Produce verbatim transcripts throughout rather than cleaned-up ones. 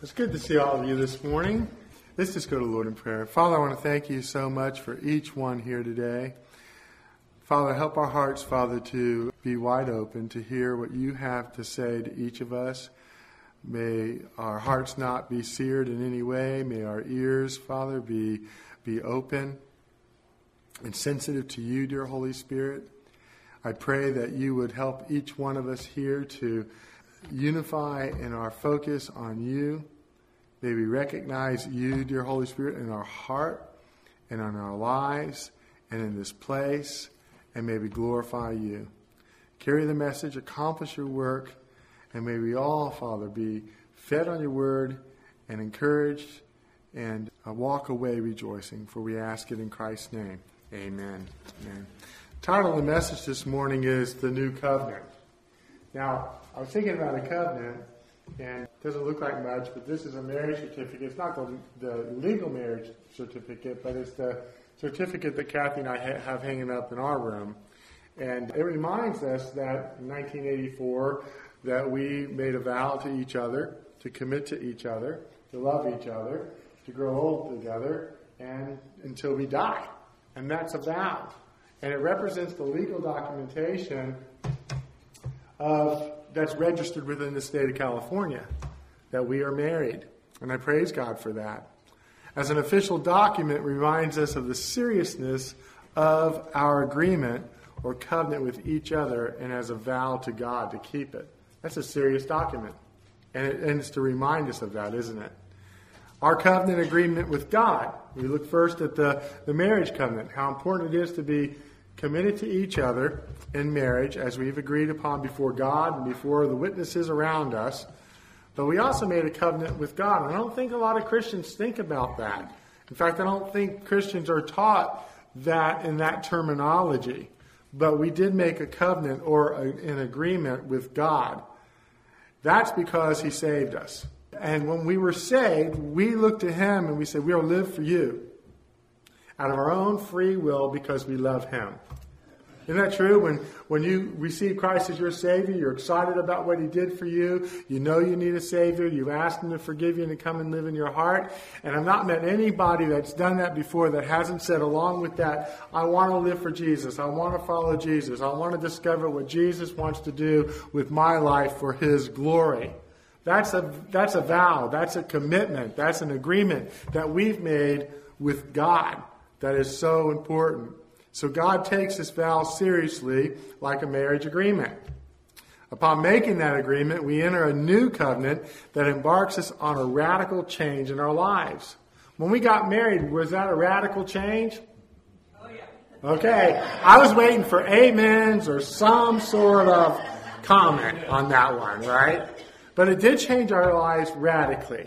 It's good to see all of you this morning. Let's just go to the Lord in prayer. Father, I want to thank you so much for each one here today. Father, help our hearts, Father, to be wide open to hear what you have to say to each of us. May our hearts not be seared in any way. May our ears, Father, be, be open and sensitive to you, dear Holy Spirit. I pray that you would help each one of us here to unify in our focus on you. May we recognize you, dear Holy Spirit, in our heart and in our lives and in this place, and may we glorify you. Carry the message, accomplish your work, and may we all, Father, be fed on your word and encouraged and uh, walk away rejoicing, for we ask it in Christ's name. Amen. Amen. The title of the message this morning is The New Covenant. Now, I was thinking about a covenant, and it doesn't look like much, but this is a marriage certificate. It's not the, the legal marriage certificate, but it's the certificate that Kathy and I ha- have hanging up in our room. And it reminds us that in nineteen eighty-four that we made a vow to each other, to commit to each other, to love each other, to grow old together, and until we die. And that's a vow. And it represents the legal documentation of that's registered within the state of California, that we are married. And I praise God for that. As an official document, it reminds us of the seriousness of our agreement or covenant with each other, and as a vow to God to keep it. That's a serious document. And, it, and it's to remind us of that, isn't it? Our covenant agreement with God. We look first at the, the marriage covenant, how important it is to be committed to each other in marriage as we've agreed upon before God and before the witnesses around us. But we also made a covenant with God. And I don't think a lot of Christians think about that. In fact, I don't think Christians are taught that in that terminology. But we did make a covenant or a, an agreement with God. That's because he saved us. And when we were saved, we looked to him and we said, we'll live for you out of our own free will because we love him. Isn't that true? When when you receive Christ as your Savior, you're excited about what he did for you. You know you need a Savior. You've asked him to forgive you and to come and live in your heart. And I've not met anybody that's done that before that hasn't said along with that, I want to live for Jesus. I want to follow Jesus. I want to discover what Jesus wants to do with my life for his glory. That's a that's a vow. That's a commitment. That's an agreement that we've made with God that is so important. So God takes this vow seriously like a marriage agreement. Upon making that agreement, we enter a new covenant that embarks us on a radical change in our lives. When we got married, was that a radical change? Oh, yeah. Okay. I was waiting for amens or some sort of comment on that one, right? But it did change our lives radically.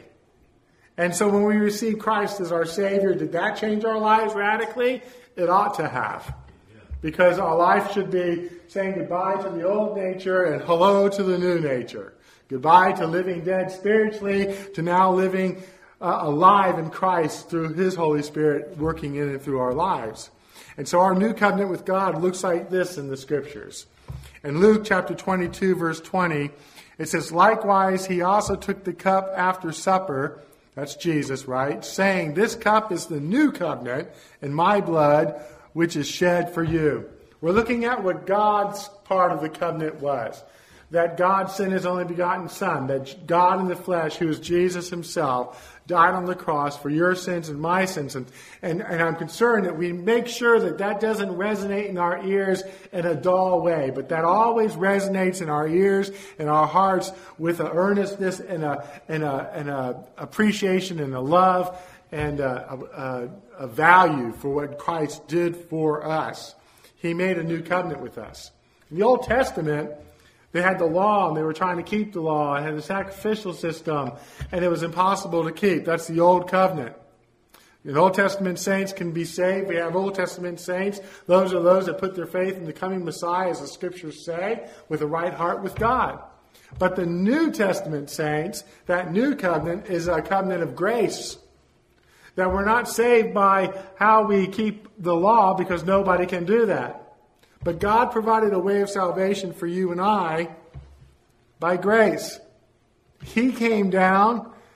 And so when we received Christ as our Savior, did that change our lives radically? It ought to have. Because our life should be saying goodbye to the old nature and hello to the new nature. Goodbye to living dead spiritually, to now living uh, alive in Christ through his Holy Spirit working in and through our lives. And so our new covenant with God looks like this in the Scriptures. In Luke chapter twenty-two, verse twenty, it says, likewise, he also took the cup after supper. That's Jesus, right? Saying, this cup is the new covenant in my blood, which is shed for you. We're looking at what God's part of the covenant was. That God sent his only begotten Son. That God in the flesh, who is Jesus himself, died on the cross for your sins and my sins. And, and, and I'm concerned that we make sure that that doesn't resonate in our ears in a dull way. But that always resonates in our ears and our hearts with an earnestness and a, and a, and a appreciation and a love and a, a, a value for what Christ did for us. He made a new covenant with us. In the Old Testament, they had the law, and they were trying to keep the law, and had the sacrificial system, and it was impossible to keep. That's the Old Covenant. The Old Testament saints can be saved. We have Old Testament saints. Those are those that put their faith in the coming Messiah, as the Scriptures say, with a right heart with God. But the New Testament saints, that new covenant is a covenant of grace. That we're not saved by how we keep the law, because nobody can do that. But God provided a way of salvation for you and I by grace. He came down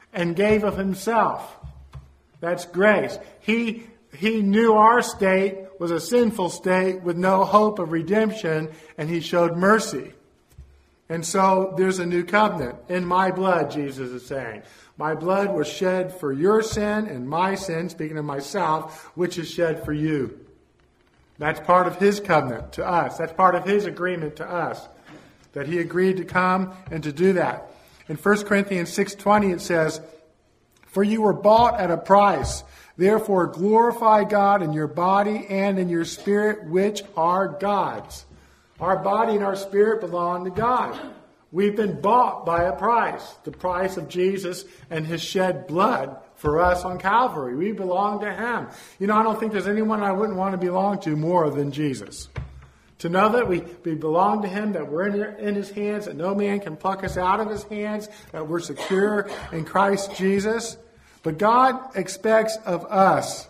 and gave of himself. That's grace. He, he knew our state was a sinful state with no hope of redemption, and he showed mercy. And so there's a new covenant. In my blood, Jesus is saying. My blood was shed for your sin and my sin, speaking of myself, which is shed for you. That's part of his covenant to us. That's part of his agreement to us. That he agreed to come and to do that. In First Corinthians six twenty it says, "For you were bought at a price. Therefore glorify God in your body and in your spirit, which are God's." Our body and our spirit belong to God. We've been bought by a price. The price of Jesus and his shed blood for us on Calvary. We belong to him. You know, I don't think there's anyone I wouldn't want to belong to more than Jesus. To know that we, we belong to him, that we're in, in his hands, that no man can pluck us out of his hands, that we're secure in Christ Jesus. But God expects of us,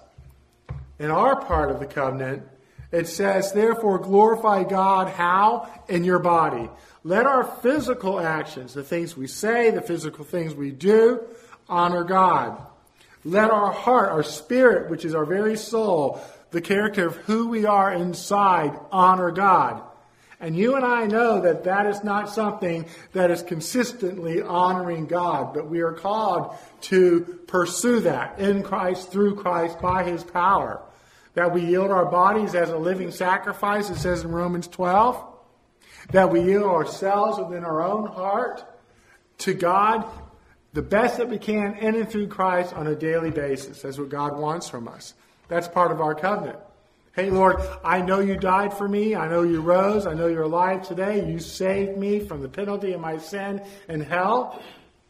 in our part of the covenant, it says, "Therefore glorify God," how? In your body. Let our physical actions, the things we say, the physical things we do, honor God. Let our heart, our spirit, which is our very soul, the character of who we are inside, honor God. And you and I know that that is not something that is consistently honoring God, but we are called to pursue that in Christ, through Christ, by his power. That we yield our bodies as a living sacrifice, it says in Romans twelve. That we yield ourselves within our own heart to God the best that we can in and through Christ on a daily basis. That's what God wants from us. That's part of our covenant. Hey, Lord, I know you died for me. I know you rose. I know you're alive today. You saved me from the penalty of my sin and hell.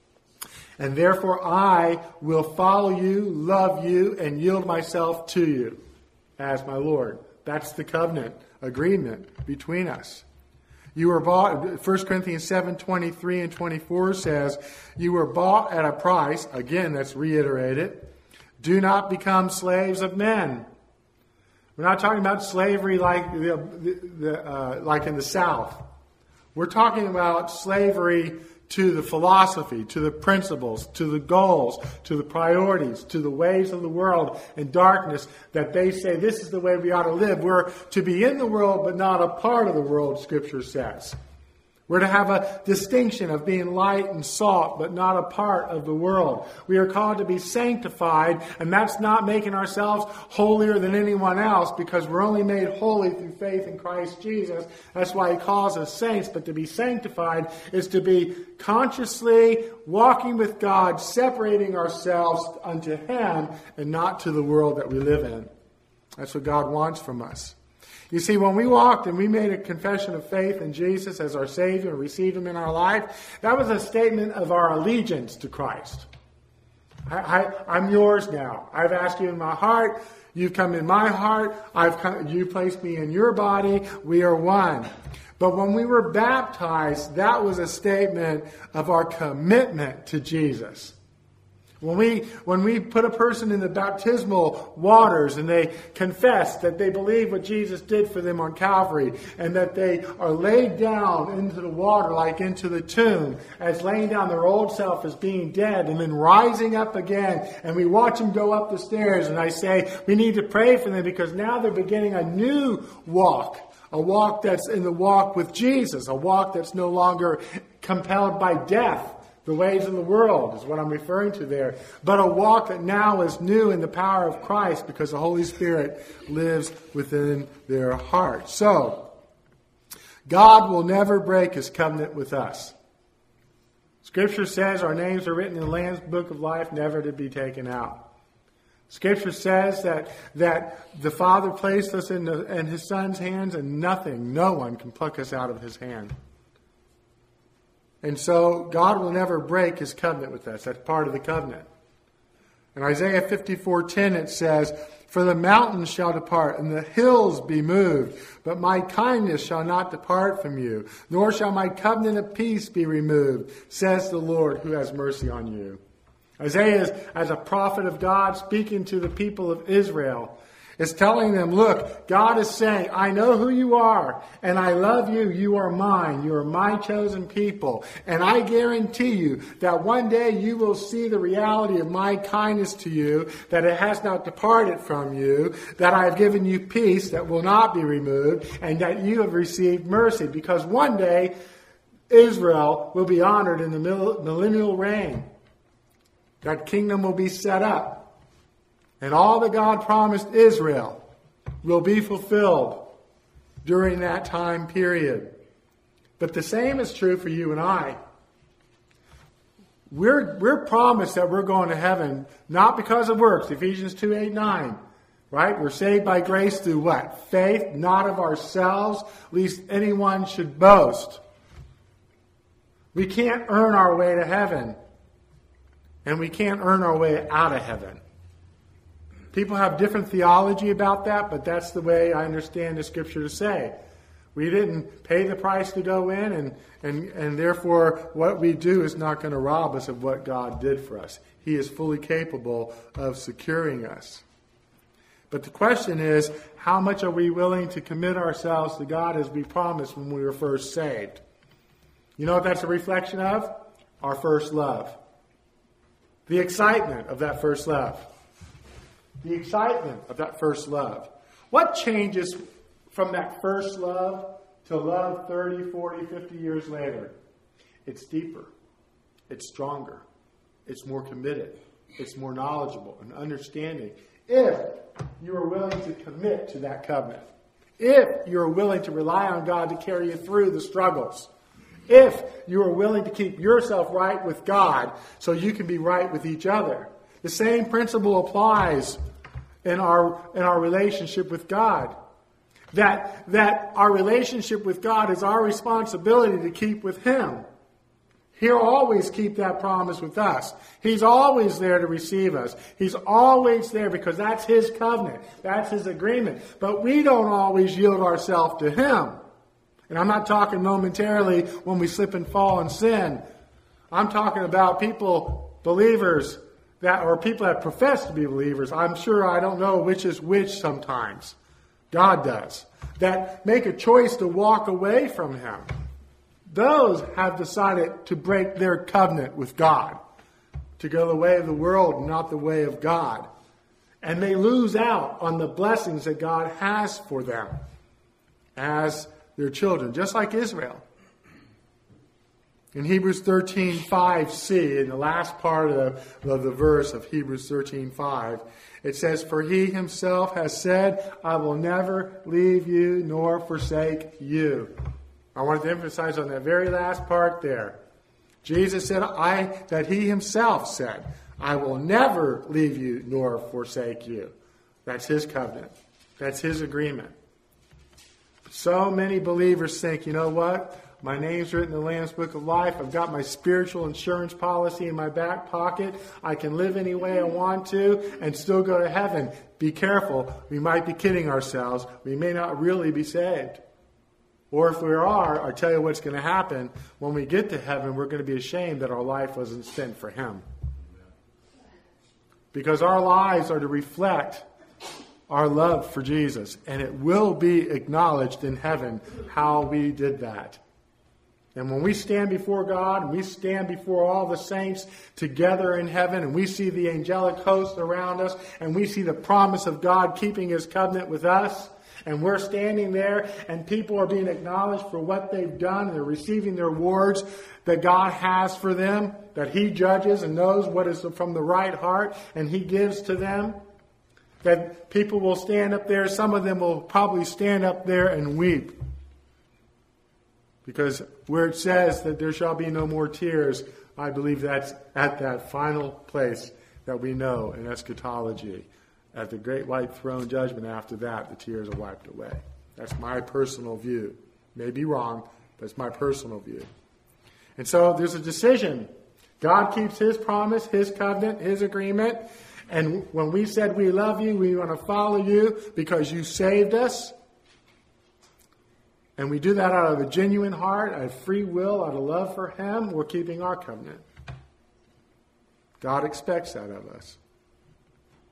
And therefore I will follow you, love you, and yield myself to you as my Lord. That's the covenant agreement between us. You were bought, First Corinthians seven twenty-three and twenty-four says, "You were bought at a price." Again, that's reiterated. "Do not become slaves of men." We're not talking about slavery like the, the, the, uh, like in the South. We're talking about slavery to the philosophy, to the principles, to the goals, to the priorities, to the ways of the world and darkness that they say this is the way we ought to live. We're to be in the world but not a part of the world, Scripture says. We're to have a distinction of being light and salt, but not a part of the world. We are called to be sanctified, and that's not making ourselves holier than anyone else, because we're only made holy through faith in Christ Jesus. That's why he calls us saints. But to be sanctified is to be consciously walking with God, separating ourselves unto him and not to the world that we live in. That's what God wants from us. You see, when we walked and we made a confession of faith in Jesus as our Savior and received him in our life, that was a statement of our allegiance to Christ. I, I, I'm yours now. I've asked you in my heart. You've come in my heart. I've come, you placed me in your body. We are one. But when we were baptized, that was a statement of our commitment to Jesus. When we when we put a person in the baptismal waters and they confess that they believe what Jesus did for them on Calvary, and that they are laid down into the water like into the tomb, as laying down their old self as being dead and then rising up again, and we watch them go up the stairs, and I say we need to pray for them because now they're beginning a new walk, a walk that's in the walk with Jesus, a walk that's no longer compelled by death. The ways of the world is what I'm referring to there. But a walk that now is new in the power of Christ because the Holy Spirit lives within their heart. So, God will never break his covenant with us. Scripture says our names are written in the Lamb's Book of Life, never to be taken out. Scripture says that, that the Father placed us in, the, in his Son's hands, and nothing, no one can pluck us out of his hand. And so God will never break his covenant with us. That's part of the covenant. In Isaiah fifty-four ten it says, "For the mountains shall depart, and the hills be moved, but my kindness shall not depart from you, nor shall my covenant of peace be removed, says the Lord who has mercy on you." Isaiah is, as a prophet of God, speaking to the people of Israel. It's telling them, look, God is saying, I know who you are, and I love you. You are mine. You are my chosen people. And I guarantee you that one day you will see the reality of my kindness to you, that it has not departed from you, that I have given you peace that will not be removed, and that you have received mercy. Because one day, Israel will be honored in the millennial reign. That kingdom will be set up. And all that God promised Israel will be fulfilled during that time period. But the same is true for you and I. We're, we're promised that we're going to heaven, not because of works, Ephesians two, eight, nine. Right? We're saved by grace through what? Faith, not of ourselves, lest anyone should boast. We can't earn our way to heaven. And we can't earn our way out of heaven. People have different theology about that, but that's the way I understand the Scripture to say. We didn't pay the price to go in, and, and, and therefore what we do is not going to rob us of what God did for us. He is fully capable of securing us. But the question is, how much are we willing to commit ourselves to God as we promised when we were first saved? You know what that's a reflection of? Our first love. The excitement of that first love. The excitement of that first love. What changes from that first love to love thirty, forty, fifty years later? It's deeper. It's stronger. It's more committed. It's more knowledgeable and understanding. If you are willing to commit to that covenant. If you are willing to rely on God to carry you through the struggles. If you are willing to keep yourself right with God so you can be right with each other. The same principle applies in our in our relationship with God. That, that our relationship with God is our responsibility to keep with Him. He'll always keep that promise with us. He's always there to receive us. He's always there because that's His covenant. That's His agreement. But we don't always yield ourselves to Him. And I'm not talking momentarily when we slip and fall and sin. I'm talking about people, believers, that or people that profess to be believers. I'm sure I don't know which is which sometimes. God does. That make a choice to walk away from Him. Those have decided to break their covenant with God. To go the way of the world, not the way of God. And they lose out on the blessings that God has for them as their children, just like Israel. In Hebrews thirteen five c, in the last part of the, of the verse of Hebrews thirteen five, it says, "For He Himself has said, I will never leave you nor forsake you." I wanted to emphasize on that very last part there. Jesus said, "I that He Himself said, I will never leave you nor forsake you." That's His covenant. That's His agreement. So many believers think, you know what? My name's written in the Lamb's Book of Life. I've got my spiritual insurance policy in my back pocket. I can live any way I want to and still go to heaven. Be careful. We might be kidding ourselves. We may not really be saved. Or if we are, I'll tell you what's going to happen. When we get to heaven, we're going to be ashamed that our life wasn't spent for Him. Because our lives are to reflect our love for Jesus. And it will be acknowledged in heaven how we did that. And when we stand before God, and we stand before all the saints together in heaven, and we see the angelic host around us, and we see the promise of God keeping His covenant with us, and we're standing there, and people are being acknowledged for what they've done, and they're receiving their rewards that God has for them, that He judges and knows what is from the right heart, and He gives to them, that people will stand up there, some of them will probably stand up there and weep. Because where it says that there shall be no more tears, I believe that's at that final place that we know in eschatology. At the great white throne judgment, after that, the tears are wiped away. That's my personal view. May be wrong, but it's my personal view. And so there's a decision. God keeps His promise, His covenant, His agreement. And when we said we love you, we want to follow you because you saved us. And we do that out of a genuine heart, out of free will, out of love for Him. We're keeping our covenant. God expects that of us.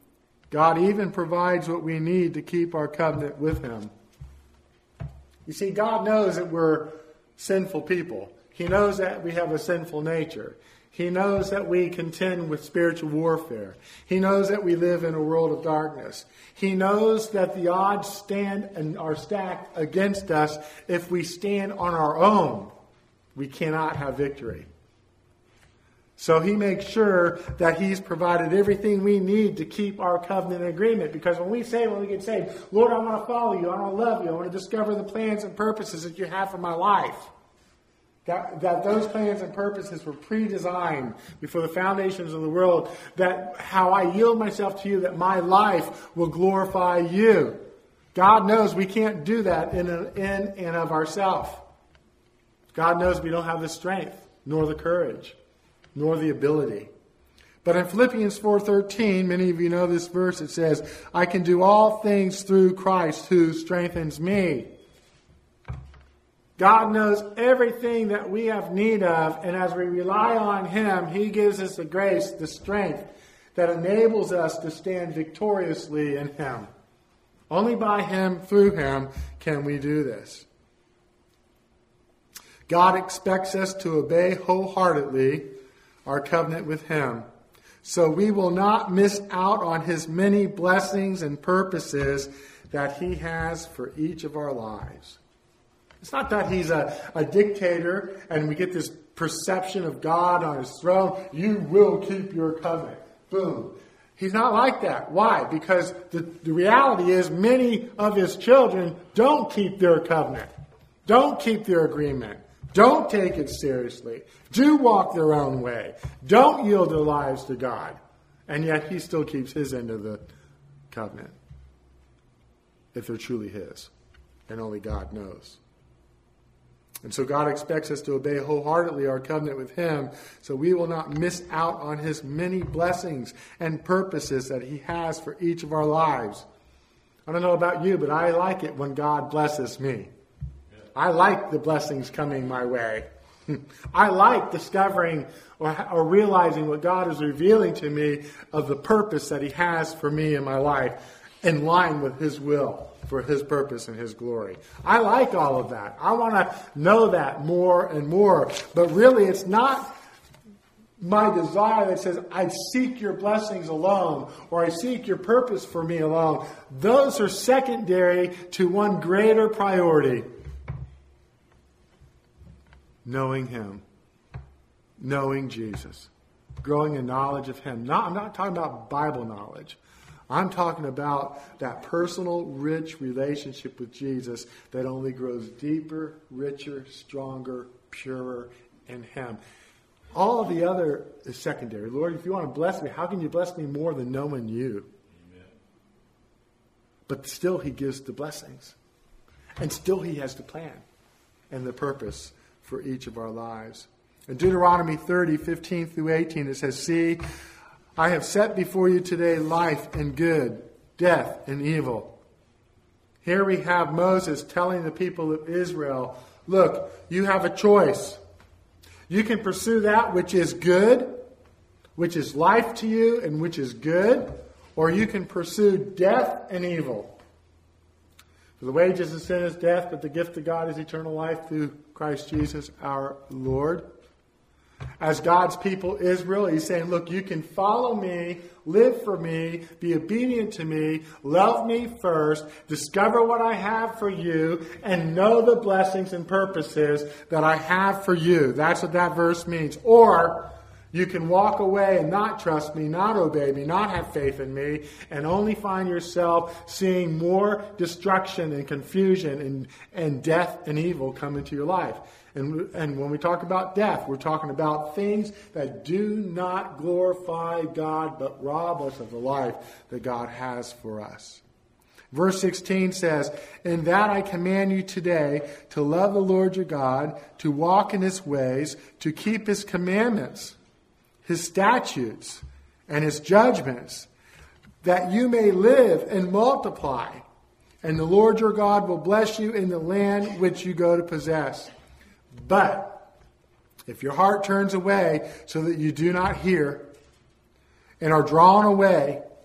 God even provides what we need to keep our covenant with him. You see, God knows that we're sinful people. He knows that we have a sinful nature. He knows that we contend with spiritual warfare. He knows that we live in a world of darkness. He knows that the odds stand and are stacked against us. If we stand on our own, we cannot have victory. So he makes sure that he's provided everything we need to keep our covenant agreement. Because when we say, when we get saved, Lord, I want to follow you, I want to love you, I want to discover the plans and purposes that you have for my life. That, that those plans and purposes were pre-designed before the foundations of the world. That how I yield myself to you, that my life will glorify you. God knows we can't do that in, a, in and of ourselves. God knows we don't have the strength, nor the courage, nor the ability. But in Philippians four thirteen, many of you know this verse, it says, I can do all things through Christ who strengthens me. God knows everything that we have need of, and as we rely on him, he gives us the grace, the strength that enables us to stand victoriously in him. Only by him, through him, can we do this. God expects us to obey wholeheartedly our covenant with him, so we will not miss out on his many blessings and purposes that he has for each of our lives. It's not that he's a, a dictator and we get this perception of God on his throne. You will keep your covenant. Boom. He's not like that. Why? Because the, the reality is many of his children don't keep their covenant. Don't keep their agreement. Don't take it seriously. Do walk their own way. Don't yield their lives to God. And yet he still keeps his end of the covenant. If they're truly his. And only God knows. And so God expects us to obey wholeheartedly our covenant with him, so we will not miss out on his many blessings and purposes that he has for each of our lives. I don't know about you, but I like it when God blesses me. I like the blessings coming my way. I like discovering or, or realizing what God is revealing to me of the purpose that he has for me in my life, in line with his will, for his purpose and his glory. I like all of that. I want to know that more and more. But really, it's not my desire that says, I seek your blessings alone, or I seek your purpose for me alone. Those are secondary to one greater priority. Knowing him. Knowing Jesus. Growing in knowledge of him. Not, I'm not talking about Bible knowledge. I'm talking about that personal, rich relationship with Jesus that only grows deeper, richer, stronger, purer in him. All of the other is secondary. Lord, if you want to bless me, how can you bless me more than knowing you? Amen. But still he gives the blessings. And still he has the plan and the purpose for each of our lives. In Deuteronomy thirty, fifteen through eighteen, it says, See, I have set before you today life and good, death and evil. Here we have Moses telling the people of Israel, look, you have a choice. You can pursue that which is good, which is life to you and which is good, or you can pursue death and evil. For the wages of sin is death, but the gift of God is eternal life through Christ Jesus our Lord. As God's people, Israel, he's saying, look, you can follow me, live for me, be obedient to me, love me first, discover what I have for you, and know the blessings and purposes that I have for you. That's what that verse means. Or you can walk away and not trust me, not obey me, not have faith in me, and only find yourself seeing more destruction and confusion and, and death and evil come into your life. And, and when we talk about death, we're talking about things that do not glorify God, but rob us of the life that God has for us. Verse sixteen says, In that I command you today to love the Lord your God, to walk in his ways, to keep his commandments, his statutes, and his judgments, that you may live and multiply. And the Lord your God will bless you in the land which you go to possess. But if your heart turns away so that you do not hear, and are drawn away,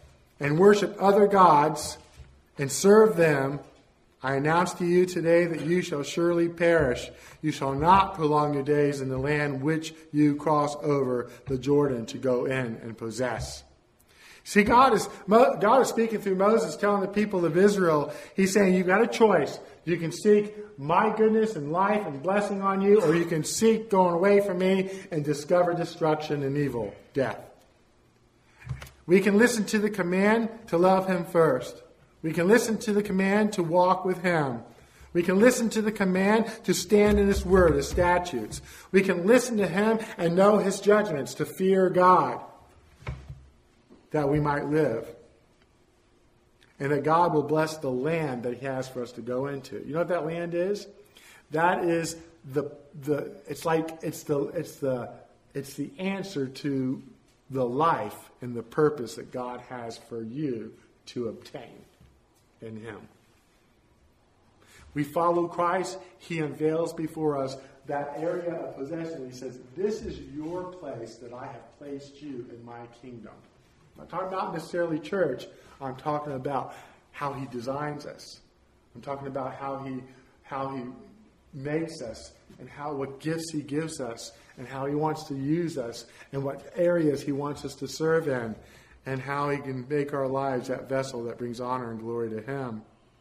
and worship other gods and serve them, I announce to you today that you shall surely perish. You shall not prolong your days in the land which you cross over the Jordan to go in and possess. See, God is God is speaking through Moses, telling the people of Israel, he's saying, you've got a choice. You can seek my goodness and life and blessing on you, or you can seek going away from me and discover destruction and evil, death. We can listen to the command to love him first. We can listen to the command to walk with him. We can listen to the command to stand in his word, his statutes. We can listen to him and know his judgments, to fear God, that we might live. And that God will bless the land that he has for us to go into. You know what that land is? That is the the it's like it's the it's the it's the answer to the life and the purpose that God has for you to obtain in him. We follow Christ. He unveils before us that area of possession. He says, this is your place that I have placed you in my kingdom. I'm not talking about necessarily church. I'm talking about how he designs us. I'm talking about how he how he makes us and how what gifts he gives us and how he wants to use us and what areas he wants us to serve in, and how he can make our lives that vessel that brings honor and glory to him.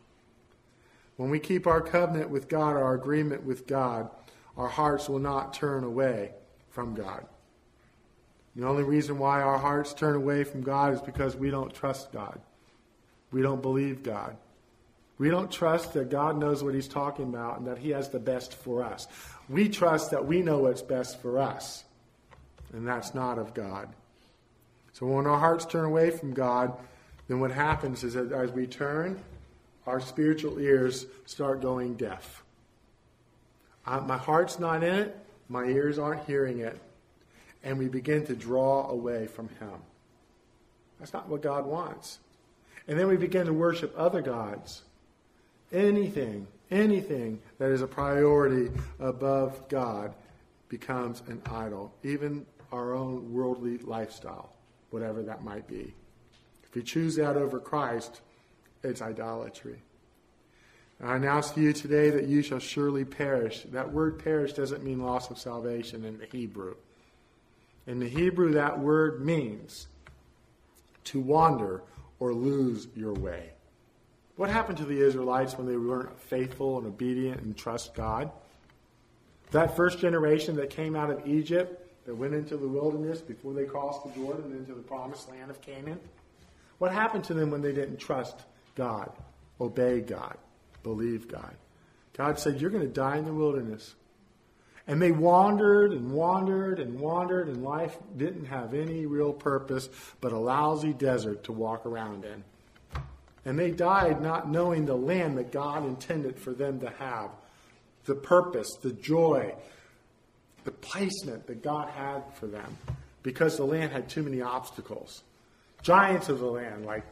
When we keep our covenant with God, our agreement with God, our hearts will not turn away from God. The only reason why our hearts turn away from God is because we don't trust God. We don't believe God. We don't trust that God knows what he's talking about and that he has the best for us. We trust that we know what's best for us, and that's not of God. So when our hearts turn away from God, then what happens is that as we turn, our spiritual ears start going deaf. Uh, my heart's not in it. My ears aren't hearing it. And we begin to draw away from him. That's not what God wants. And then we begin to worship other gods. Anything, anything that is a priority above God becomes an idol. Even our own worldly lifestyle, whatever that might be. If we choose that over Christ, it's idolatry. And I announce to you today that you shall surely perish. That word perish doesn't mean loss of salvation in the Hebrew. In the Hebrew, that word means to wander or lose your way. What happened to the Israelites when they weren't faithful and obedient and trust God? That first generation that came out of Egypt, that went into the wilderness before they crossed the Jordan into the promised land of Canaan, what happened to them when they didn't trust God, obey God, believe God? God said, you're going to die in the wilderness. And they wandered and wandered and wandered, and life didn't have any real purpose but a lousy desert to walk around in. And they died not knowing the land that God intended for them to have, the purpose, the joy, the placement that God had for them, because the land had too many obstacles. Giants of the land, like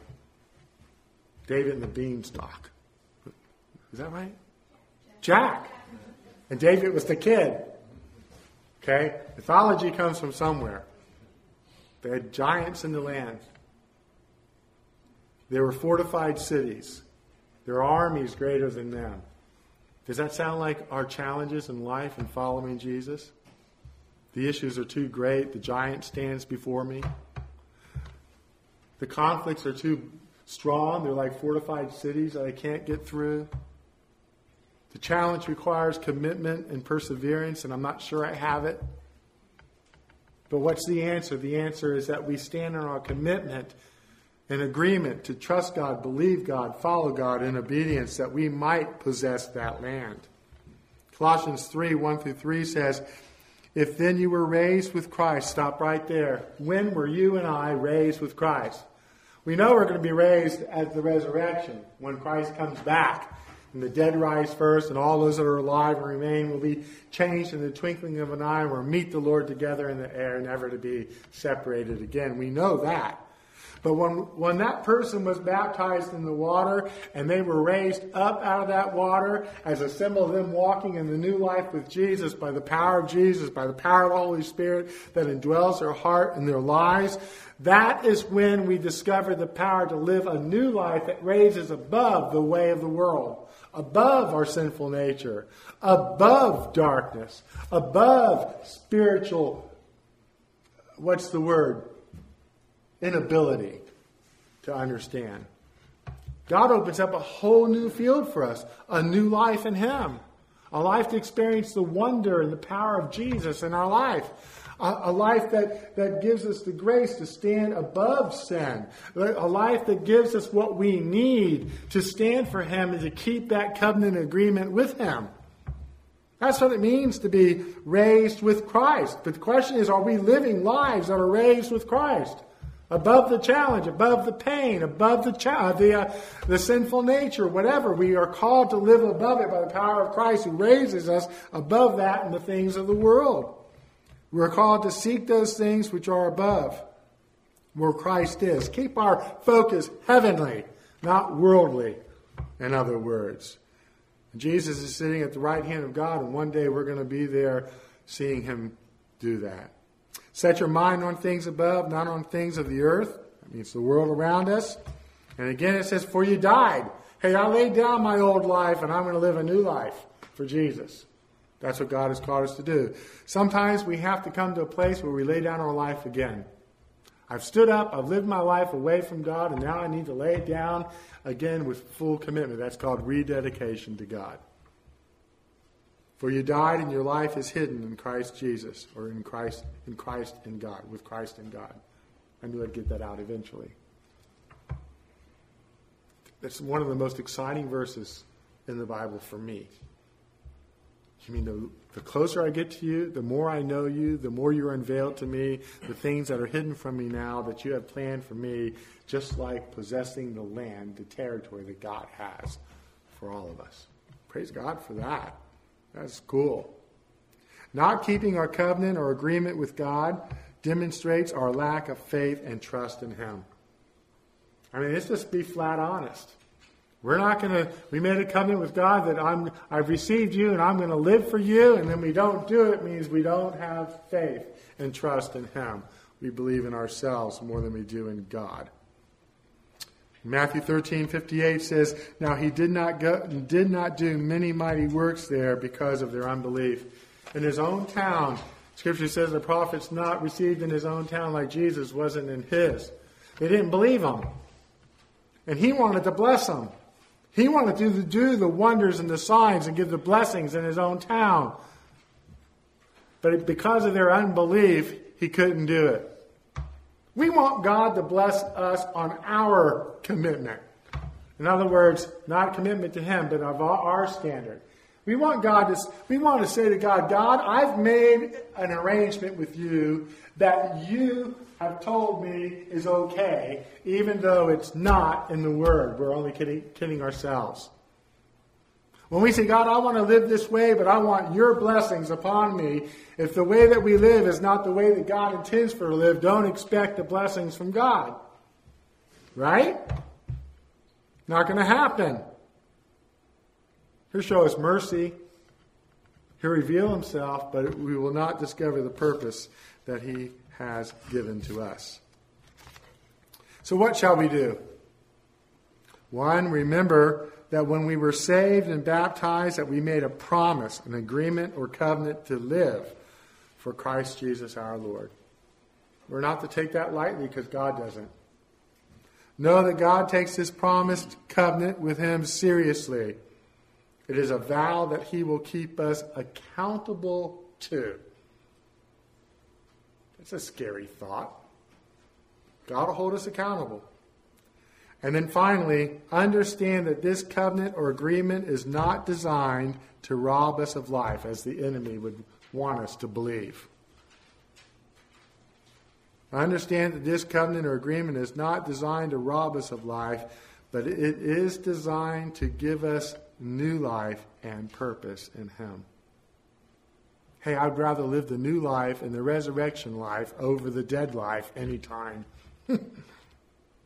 David and the beanstalk. Is that right? Jack. And David was the kid. Okay? Mythology comes from somewhere. They had giants in the land. There were fortified cities. There are armies greater than them. Does that sound like our challenges in life in following Jesus? The issues are too great. The giant stands before me. The conflicts are too strong. They're like fortified cities that I can't get through. The challenge requires commitment and perseverance, and I'm not sure I have it. But what's the answer? The answer is that we stand on our commitment and agreement to trust God, believe God, follow God in obedience, that we might possess that land. Colossians three, one through three says, if then you were raised with Christ, stop right there. When were you and I raised with Christ? We know we're going to be raised at the resurrection, when Christ comes back. And the dead rise first, and all those that are alive and remain will be changed in the twinkling of an eye, and we'll meet the Lord together in the air, never to be separated again. We know that. But when, when that person was baptized in the water and they were raised up out of that water as a symbol of them walking in the new life with Jesus by the power of Jesus, by the power of the Holy Spirit that indwells their heart and their lives, that is when we discover the power to live a new life that raises above the way of the world, above our sinful nature, above darkness, above spiritual, what's the word? Inability to understand. God opens up a whole new field for us, a new life in Him, a life to experience the wonder and the power of Jesus in our life, a, a life that, that gives us the grace to stand above sin, a life that gives us what we need to stand for Him and to keep that covenant agreement with Him. That's what it means to be raised with Christ. But the question is, are we living lives that are raised with Christ? Above the challenge, above the pain, above the cha- the, uh, the sinful nature, whatever. We are called to live above it by the power of Christ who raises us above that and the things of the world. We're called to seek those things which are above, where Christ is. Keep our focus heavenly, not worldly, in other words. Jesus is sitting at the right hand of God, and one day we're going to be there seeing Him do that. Set your mind on things above, not on things of the earth. That means the world around us. And again it says, for you died. Hey, I laid down my old life and I'm going to live a new life for Jesus. That's what God has called us to do. Sometimes we have to come to a place where we lay down our life again. I've stood up, I've lived my life away from God, and now I need to lay it down again with full commitment. That's called rededication to God. For you died and your life is hidden in Christ Jesus, or in Christ, in Christ in God, with Christ in God. I knew I'd get that out eventually. That's one of the most exciting verses in the Bible for me. You mean the, the closer I get to you, the more I know you, the more you're unveiled to me, the things that are hidden from me now that you have planned for me, just like possessing the land, the territory that God has for all of us. Praise God for that. That's cool. Not keeping our covenant or agreement with God demonstrates our lack of faith and trust in Him. I mean, let's just be flat honest. We're not going to, we made a covenant with God that I'm, I've received you and I'm going to live for you, and then we don't do it means we don't have faith and trust in Him. We believe in ourselves more than we do in God. Matthew thirteen fifty-eight says, now He did not go, did not do many mighty works there because of their unbelief. In His own town, Scripture says the prophet's not received in his own town like Jesus wasn't in his. They didn't believe Him. And He wanted to bless them. He wanted to do the wonders and the signs and give the blessings in His own town. But because of their unbelief, He couldn't do it. We want God to bless us on our commitment. In other words, not a commitment to Him, but of our standard. We want God to, we want to say to God, God, I've made an arrangement with you that you have told me is okay, even though it's not in the Word. We're only kidding, kidding ourselves. When we say, God, I want to live this way, but I want your blessings upon me, if the way that we live is not the way that God intends for us to live, don't expect the blessings from God. Right? Not going to happen. He'll show us mercy. He'll reveal Himself, but we will not discover the purpose that He has given to us. So what shall we do? One, remember that when we were saved and baptized, that we made a promise, an agreement or covenant to live for Christ Jesus our Lord. We're not to take that lightly because God doesn't. Know that God takes this promised covenant with Him seriously. It is a vow that He will keep us accountable to. It's a scary thought. God will hold us accountable. And then finally, understand that this covenant or agreement is not designed to rob us of life, as the enemy would want us to believe. Understand that this covenant or agreement is not designed to rob us of life, but it is designed to give us new life and purpose in Him. Hey, I'd rather live the new life and the resurrection life over the dead life anytime.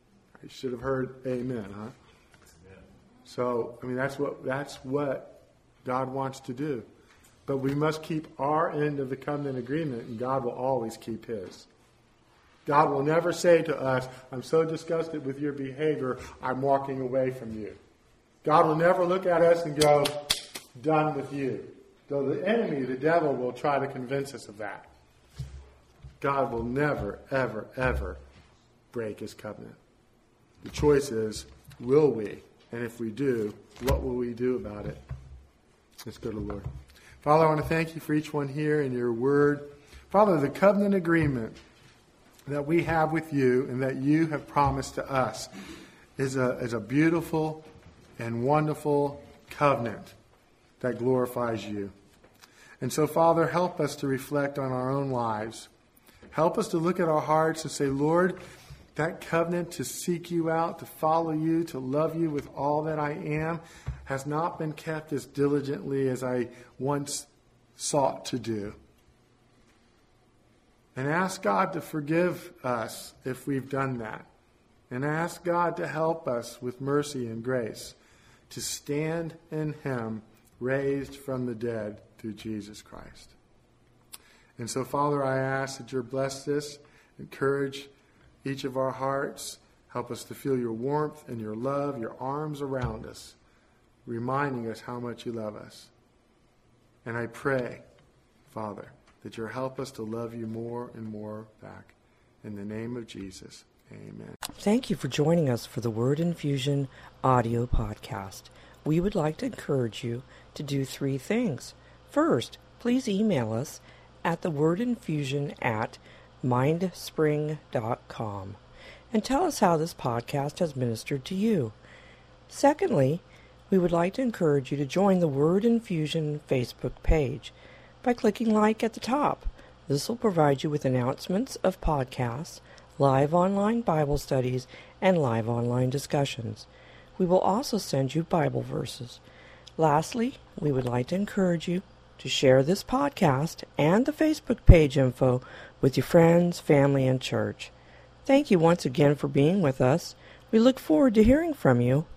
I should have heard amen, huh? So, I mean, that's what that's what God wants to do. But we must keep our end of the covenant agreement, and God will always keep his. God will never say to us, I'm so disgusted with your behavior, I'm walking away from you. God will never look at us and go, done with you. Though the enemy, the devil, will try to convince us of that. God will never, ever, ever break his covenant. The choice is, will we? And if we do, what will we do about it? Let's go to the Lord. Father, I want to thank you for each one here in your word. Father, the covenant agreement that we have with you and that you have promised to us is a, is a beautiful and wonderful covenant that glorifies you. And so, Father, help us to reflect on our own lives. Help us to look at our hearts and say, Lord, that covenant to seek you out, to follow you, to love you with all that I am, has not been kept as diligently as I once sought to do. And ask God to forgive us if we've done that. And ask God to help us with mercy and grace to stand in him, raised from the dead through Jesus Christ. And so, Father, I ask that you bless this, encourage each of our hearts, help us to feel your warmth and your love, your arms around us, reminding us how much you love us. And I pray, Father, that you'll help us to love you more and more back. In the name of Jesus, amen. Thank you for joining us for the Word Infusion audio podcast. We would like to encourage you to do three things. First, please email us at thewordinfusion at mindspring dot com and tell us how this podcast has ministered to you. Secondly, we would like to encourage you to join the Word Infusion Facebook page by clicking like at the top. This will provide you with announcements of podcasts, live online Bible studies, and live online discussions. We will also send you Bible verses. Lastly, we would like to encourage you to share this podcast and the Facebook page info with your friends, family, and church. Thank you once again for being with us. We look forward to hearing from you.